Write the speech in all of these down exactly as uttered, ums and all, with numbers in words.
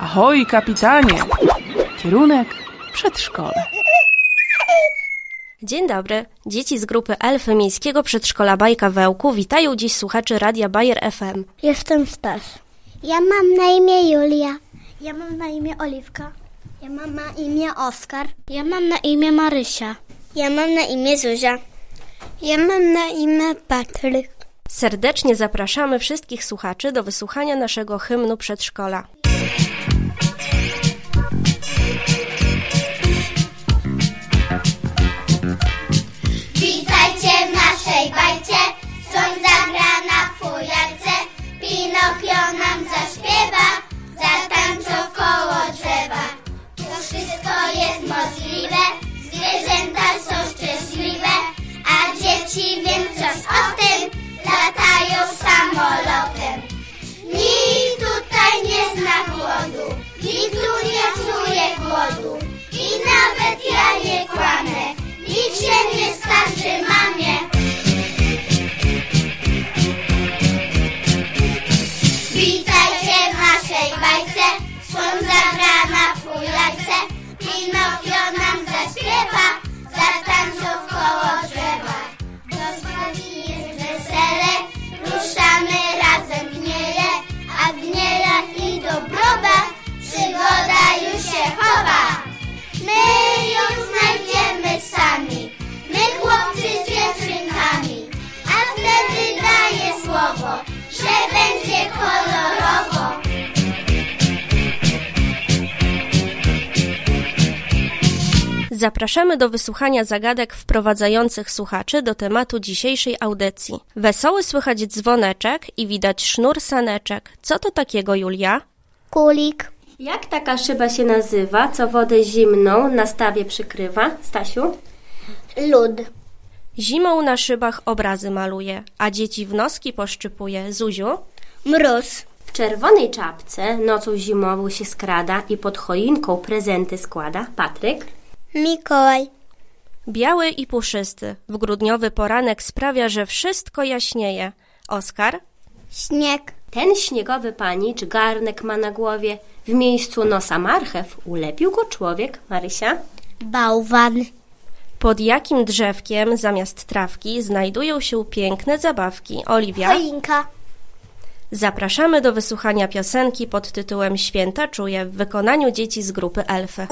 Ahoj, kapitanie! Kierunek przedszkole. Dzień dobry. Dzieci z grupy Elfy Miejskiego Przedszkola Bajka w Ełku witają dziś słuchaczy Radia Bayer F M. Jestem Staś. Ja mam na imię Julia. Ja mam na imię Oliwka. Ja mam na imię Oskar. Ja mam na imię Marysia. Ja mam na imię Zuzia. Ja mam na imię Patryk. Serdecznie zapraszamy wszystkich słuchaczy do wysłuchania naszego hymnu przedszkola. Witajcie w naszej bajce, słoń zagra na fujarce, Pinokio nam zaśpiewa, zatańczą koło drzewa. To wszystko jest możliwe, zwierzęta są szczęśliwe, a dzieci wiem coś o tym, latają samolotem. Nikt tutaj nie zna głodu, nikt tu nie czuje głodu i nawet ja nie kłamę, nikt się nie skarży mamie. Witajcie w naszej bajce, słoń zagra na fujarce, Pinokio nam zaśpiewa, zatańczą koło drzewa. Rozchodzi jest wesele, ruszamy razem w niele, a w nielach i dobroba przygoda już się chowa. My ją znajdziemy sami, my chłopcy z dziewczynkami, a wtedy daję słowo, że będzie kolorowo. Zapraszamy do wysłuchania zagadek wprowadzających słuchaczy do tematu dzisiejszej audycji. Wesoły słychać dzwoneczek i widać sznur saneczek. Co to takiego, Julia? Kulik. Jak taka szyba się nazywa, co wodę zimną na stawie przykrywa? Stasiu? Lód. Zimą na szybach obrazy maluje, a dzieci w noski poszczypuje. Zuziu? Mróz. W czerwonej czapce nocą zimową się skrada i pod choinką prezenty składa. Patryk? Mikołaj. Biały i puszysty, w grudniowy poranek sprawia, że wszystko jaśnieje. Oskar? Śnieg. Ten śniegowy panicz garnek ma na głowie, w miejscu nosa marchew ulepił go człowiek. Marysia? Bałwan. Pod jakim drzewkiem zamiast trawki znajdują się piękne zabawki? Oliwia? Choinka. Zapraszamy do wysłuchania piosenki pod tytułem Święta czuję w wykonaniu dzieci z grupy Elfy.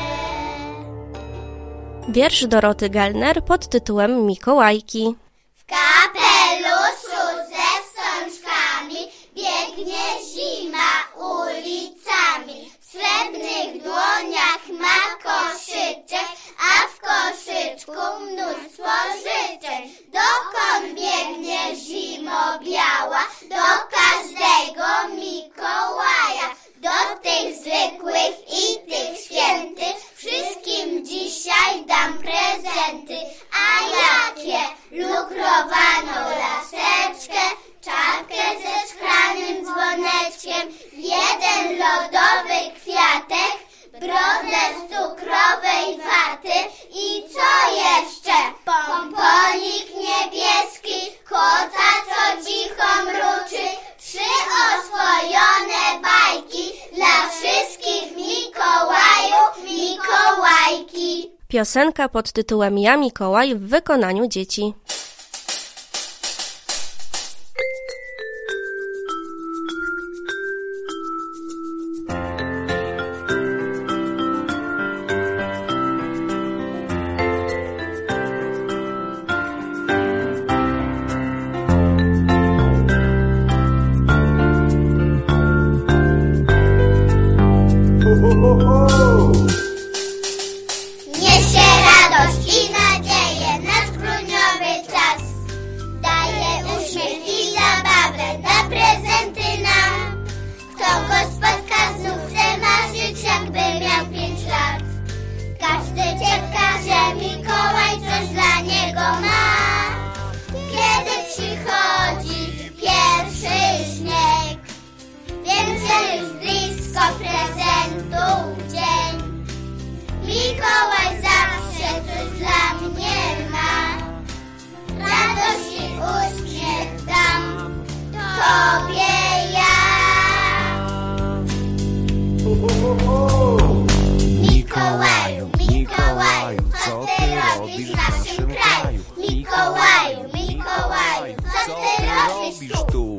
Wiersz Doroty Gelner pod tytułem Mikołajki. W kapeluszu ze wstążkami biegnie zima ulicami. W srebrnych dłoniach ma koszyczek, a w koszyczku mnóstwo życzeń. Dokąd biegnie zimo biała? Do każdego Mikołaja. Do tych zwykłych i tych świętych wszystkim dzisiaj dam prezenty. A jakie? Lukrowaną laseczkę, czapkę ze szklanym dzwoneczkiem, jeden lodowy kwiatek, brodę z cukrowej waty i co jeszcze? Pomponik niebieski, kota co cicho mruczy, trzy oswojone bajki dla wszystkich Mikołajów, Mikołajki. Piosenka pod tytułem Ja Mikołaj w wykonaniu dzieci. Niesie radość i nadzieję nasz grudniowy czas. Daje uśmiech i zabawę, da prezenty nam. Kto go spotka, znów chce marzyć, jakby miał pięć lat. Każdy czeka, że Mikołaj coś dla niego ma. Kiedy przychodzi pierwszy śnieg, wiem, że już blisko prezentów dzień. Mikołaj zawsze coś dla mnie ma. Radość i uśmiech dam Tobie ja. Mikołaju, Mikołaju, co ty robisz w naszym kraju? Mikołaju, Mikołaju, co ty robisz tu?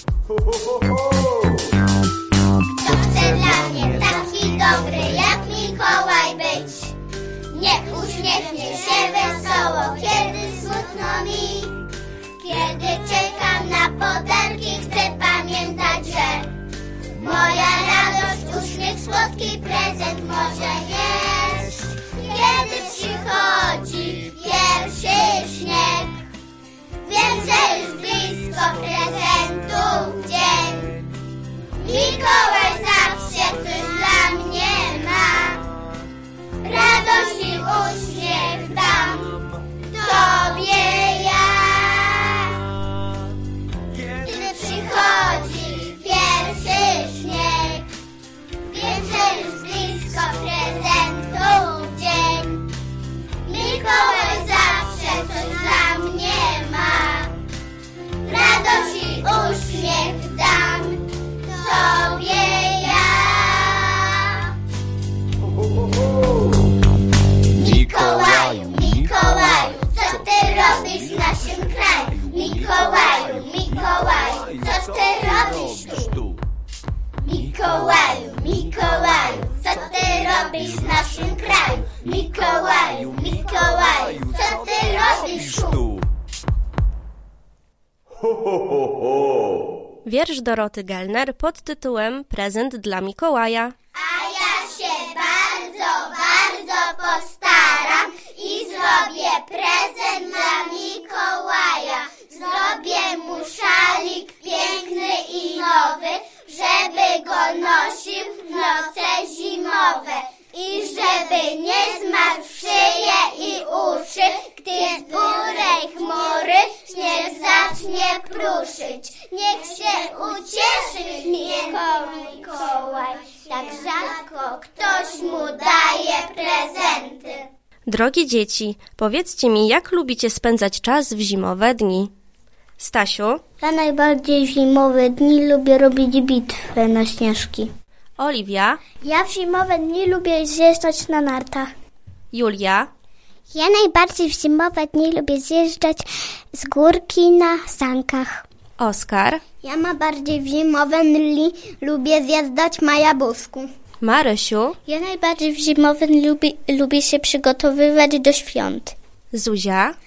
Kto chce dla mnie taki dobry jak Mikołaj być? Niech uśmiechnie się wesoło, kiedy smutno mi. Kiedy czekam na podarki, chcę pamiętać, że moja radość, uśmiech, słodki prezent może nieść. Kiedy przychodzi pierwszy śnieg, wiem, że już blisko prezentów dzień. Mikołaj zawsze coś dla mnie ma. Radość i uśmiech dam Tobie ja. Kiedy przychodzi pierwszy śnieg, wiem, że już blisko prezentów dzień. Mikołaj zawsze coś dla mnie ma. Radość i uśmiech dam Tobie ja. Mikołaju, Mikołaju, co ty robisz w naszym kraju? Mikołaju, Mikołaju, co ty robisz tu? Mikołaju, Mikołaju, co ty robisz w naszym kraju? Mikołaju, Mikołaju, co ty robisz tu? Wiersz Doroty Gelner pod tytułem Prezent dla Mikołaja. A ja się bardzo, bardzo postaram i zrobię prezent dla Mikołaja. Zrobię mu szalik piękny i nowy, żeby go nosił w noce zimowe. I żeby nie zmarł w szyję i uszy, gdy z burej chmury śnieg zacznie pruszyć. Niech się ucieszy Mikołaj, tak rzadko ktoś mu daje prezenty. Drogie dzieci, powiedzcie mi, jak lubicie spędzać czas w zimowe dni? Stasiu? Ja najbardziej w zimowe dni lubię robić bitwę na śnieżki. Oliwia? Ja w zimowe dni lubię zjeżdżać na nartach. Julia? Ja najbardziej w zimowe dni lubię zjeżdżać z górki na sankach. Oskar? Ja ma bardziej w zimowe dni lubię zjeżdżać na jabłusku. Marysiu? Ja najbardziej w zimowe dni lubię, lubię się przygotowywać do świąt. Zuzia?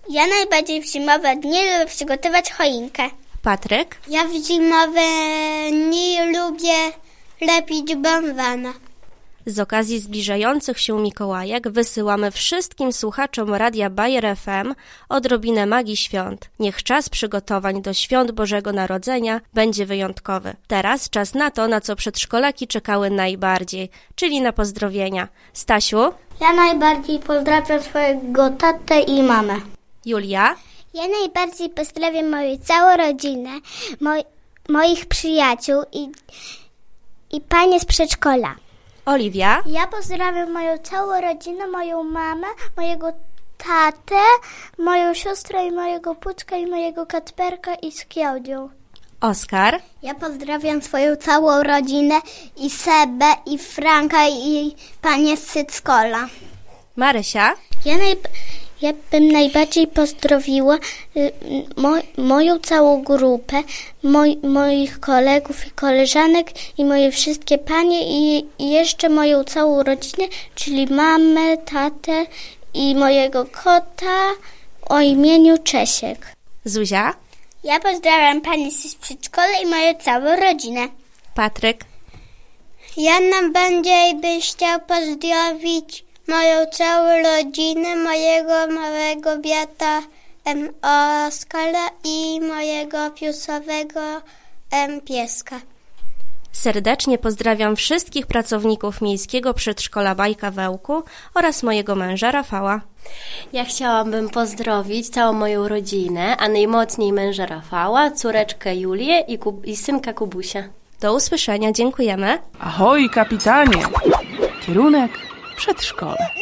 Ja najbardziej w zimowe dni lubię przygotować choinkę. Patryk? Ja w zimowe dni lubię lepić bałwana. Z okazji zbliżających się Mikołajek wysyłamy wszystkim słuchaczom Radia Bayer F M odrobinę magii świąt. Niech czas przygotowań do świąt Bożego Narodzenia będzie wyjątkowy. Teraz czas na to, na co przedszkolaki czekały najbardziej, czyli na pozdrowienia. Stasiu? Ja najbardziej pozdrawiam swojego tatę i mamę. Julia? Ja najbardziej pozdrawiam moją całą rodzinę, moj, moich przyjaciół i, i panie z przedszkola. Oliwia? Ja pozdrawiam moją całą rodzinę, moją mamę, mojego tatę, moją siostrę i mojego Puczka i mojego Kacperka i z Klaudią. Oskar? Ja pozdrawiam swoją całą rodzinę i Sebę, i Franka, i panie z Cyckola. Marysia? Ja, najb- ja bym najbardziej pozdrowiła y, mo- moją całą grupę, moj- moich kolegów i koleżanek i moje wszystkie panie i, i jeszcze moją całą rodzinę, czyli mamę, tatę i mojego kota o imieniu Czesiek. Zuzia? Ja pozdrawiam pani z przedszkola i moją całą rodzinę. Patryk? Ja najbardziej bym chciał pozdrowić moją całą rodzinę, mojego małego brata em, Oskara i mojego piusowego em, pieska. Serdecznie pozdrawiam wszystkich pracowników Miejskiego Przedszkola Bajka w Ełku oraz mojego męża Rafała. Ja chciałabym pozdrowić całą moją rodzinę, a najmocniej męża Rafała, córeczkę Julię i, Kub- i synka Kubusia. Do usłyszenia, dziękujemy. Ahoj, kapitanie! Kierunek przedszkole.